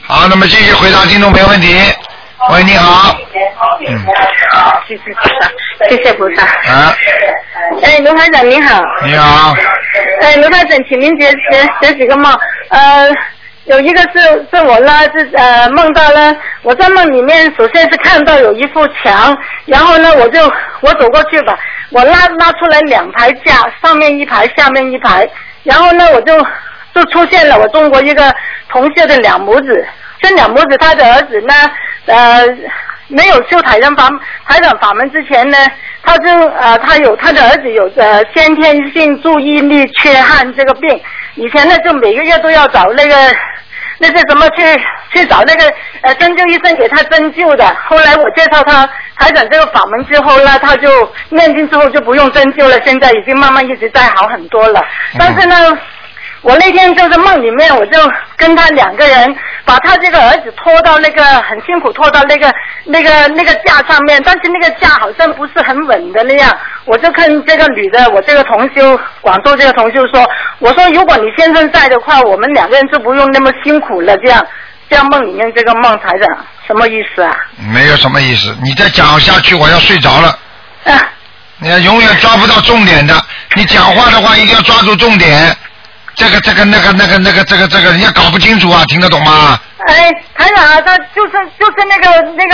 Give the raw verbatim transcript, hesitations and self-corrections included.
好，那么继续回答听众没问题。喂，你好。 嗯。谢谢菩萨，谢谢菩萨。 啊。 哎，卢台长你好。 你好。 哎，卢台长，请您解解解几个梦。呃，有一个是是我呢是呃梦到了，我在梦里面首先是看到有一幅墙，然后呢我就我走过去吧，我拉拉出来两排架，上面一排，下面一排，然后呢我就就出现了我中国一个同学的两母子，这两母子他的儿子呢呃没有修台长法台长法门之前呢，他就呃他有他的儿子有呃先天性注意力缺憾这个病，以前呢就每个月都要找那个那些什么去去找那个呃针灸医生给他针灸的，后来我介绍他台长这个法门之后呢，他就念经之后就不用针灸了，现在已经慢慢一直在好很多了。但是呢我那天就是梦里面，我就跟他两个人把他这个儿子拖到那个很辛苦拖到那个那个那个架上面，但是那个架好像不是很稳的那样。我就跟这个女的，我这个同修，广州这个同修说，我说如果你先生在的话，我们两个人就不用那么辛苦了。这样，这样梦里面这个梦台长什么意思啊？ 没有什么意思，你再讲下去我要睡着了。 啊。 你永远抓不到重点的，你讲话的话一定要抓住重点。这个这个那个那个那个这个这个人家搞不清楚啊，听得懂吗？ 哎，台长啊，他就是就是那个那个。